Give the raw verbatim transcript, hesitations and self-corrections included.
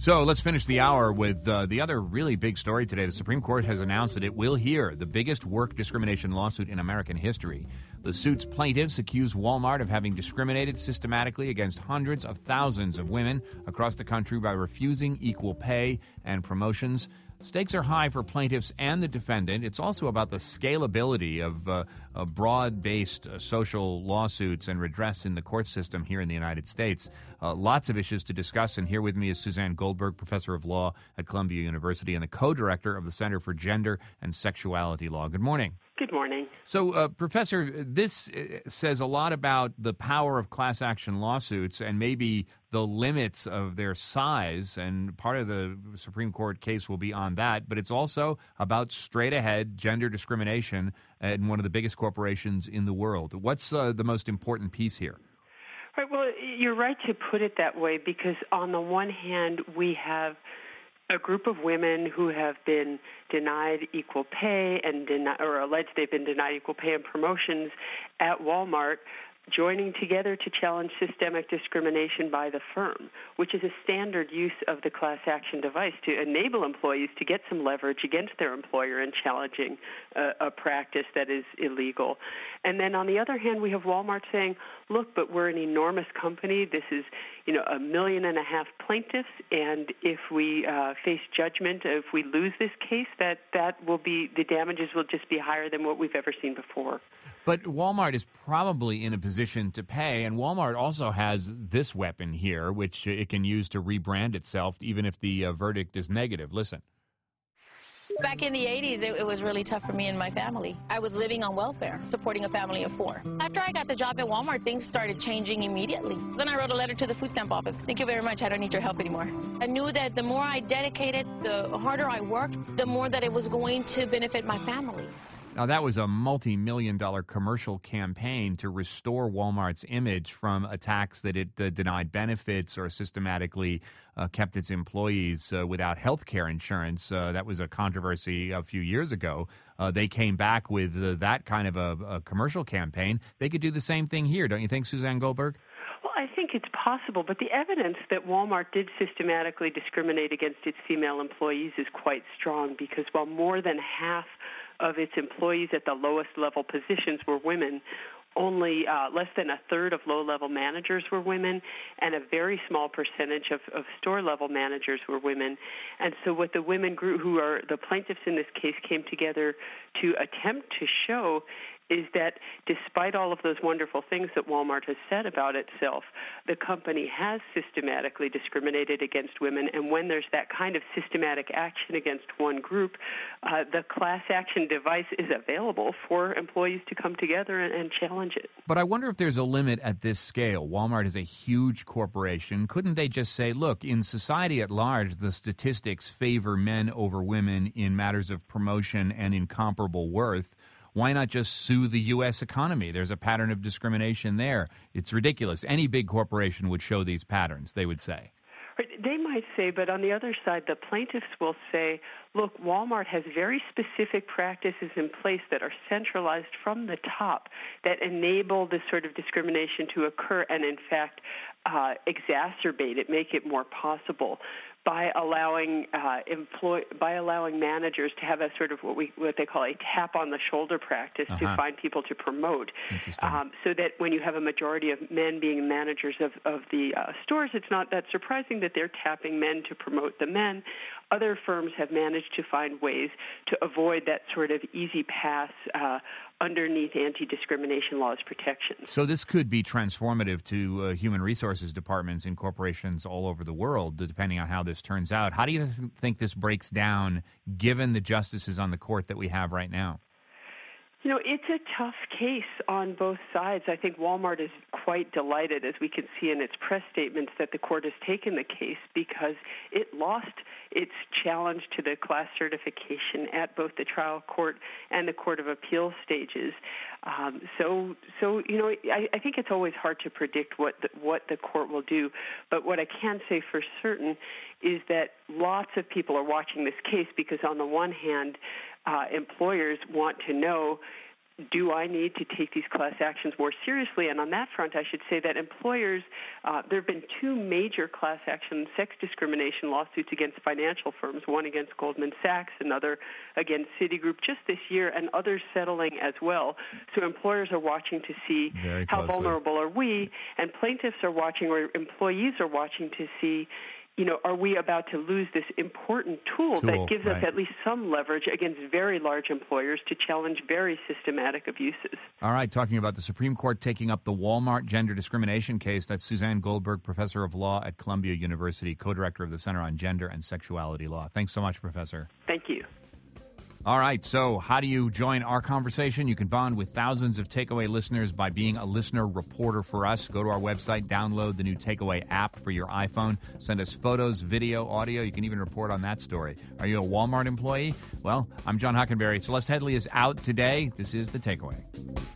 So let's finish the hour with uh, the other really big story today. The Supreme Court has announced that it will hear the biggest work discrimination lawsuit in American history. The suit's plaintiffs accuse Walmart of having discriminated systematically against hundreds of thousands of women across the country by refusing equal pay and promotions. Stakes are high for plaintiffs and the defendant. It's also about the scalability of uh, uh, broad-based uh, social lawsuits and redress in the court system here in the United States. Uh, lots of issues to discuss, and here with me is Suzanne Goldberg, professor of law at Columbia University and the co-director of the Center for Gender and Sexuality Law. Good morning. Good morning. So, uh, Professor, this says a lot about the power of class action lawsuits and maybe the limits of their size, and part of the Supreme Court case will be on that, but it's also about straight-ahead gender discrimination in one of the biggest corporations in the world. What's uh, the most important piece here? Right. Well, you're right to put it that way because on the one hand, we have a group of women who have been denied equal pay and deni- or alleged they've been denied equal pay and promotions at Walmart, joining together to challenge systemic discrimination by the firm, which is a standard use of the class action device to enable employees to get some leverage against their employer in challenging a, a practice that is illegal. And then on the other hand, we have Walmart saying, look, but we're an enormous company. This is, you know, a million and a half plaintiffs, and if we uh, face judgment, if we lose this case, that, that will be, the damages will just be higher than what we've ever seen before. But Walmart is probably in a position to pay, and Walmart also has this weapon here, which it can use to rebrand itself, even if the uh, verdict is negative. Listen. Back in the eighties, it, it was really tough for me and my family. I was living on welfare, supporting a family of four. After I got the job at Walmart, things started changing immediately. Then I wrote a letter to the food stamp office. Thank you very much. I don't need your help anymore. I knew that the more I dedicated, the harder I worked, the more that it was going to benefit my family. Now, that was a multi-million dollar commercial campaign to restore Walmart's image from attacks that it uh, denied benefits or systematically uh, kept its employees uh, without health care insurance. Uh, that was a controversy a few years ago. Uh, they came back with uh, that kind of a, a commercial campaign. They could do the same thing here, don't you think, Suzanne Goldberg? Well, I think it's possible, but the evidence that Walmart did systematically discriminate against its female employees is quite strong because while more than half of its employees at the lowest level positions were women, only uh, less than a third of low-level managers were women, and a very small percentage of, of store-level managers were women. And so what the women group, who are the plaintiffs in this case, came together to attempt to show is that despite all of those wonderful things that Walmart has said about itself, the company has systematically discriminated against women, and when there's that kind of systematic action against one group, uh, the class action device is available for employees to come together and, and challenge it. But I wonder if there's a limit at this scale. Walmart is a huge corporation. Couldn't they just say, look, in society at large, the statistics favor men over women in matters of promotion and incomparable worth? Why not just sue the U S economy? There's a pattern of discrimination there. It's ridiculous. Any big corporation would show these patterns, they would say. They might say, but on the other side, the plaintiffs will say, look, Walmart has very specific practices in place that are centralized from the top that enable this sort of discrimination to occur and, in fact, uh, exacerbate it, make it more possible by allowing uh, employ by allowing managers to have a sort of what we what they call a tap on the shoulder practice uh-huh. to find people to promote, um, so that when you have a majority of men being managers of of the uh, stores, it's not that surprising that they're tapping men to promote the men. Other firms have managed to find ways to avoid that sort of easy pass uh, underneath anti-discrimination laws protections. So this could be transformative to uh, human resources departments in corporations all over the world, depending on how this turns out. How do you th- think this breaks down, given the justices on the court that we have right now? You know, it's a tough case on both sides. I think Walmart is quite delighted, as we can see in its press statements, that the court has taken the case because it lost its challenge to the class certification at both the trial court and the court of appeals stages. Um, so, so you know, I, I think it's always hard to predict what the, what the court will do. But what I can say for certain is that lots of people are watching this case because, on the one hand, Uh, employers want to know do I need to take these class actions more seriously? And on that front, I should say that employers, uh, there have been two major class action sex discrimination lawsuits against financial firms, one against Goldman Sachs, another against Citigroup just this year, and others settling as well. So employers are watching to see how vulnerable are we, and plaintiffs are watching, or employees are watching to see, you know, are we about to lose this important tool, tool that gives right. us at least some leverage against very large employers to challenge very systematic abuses? All right, talking about the Supreme Court taking up the Walmart gender discrimination case, that's Suzanne Goldberg, professor of law at Columbia University, co-director of the Center on Gender and Sexuality Law. Thanks so much, Professor. Thank you. All right, so how do you join our conversation? You can bond with thousands of Takeaway listeners by being a listener reporter for us. Go to our website, download the new Takeaway app for your iPhone, send us photos, video, audio. You can even report on that story. Are you a Walmart employee? Well, I'm John Hockenberry. Celeste Headlee is out today. This is The Takeaway.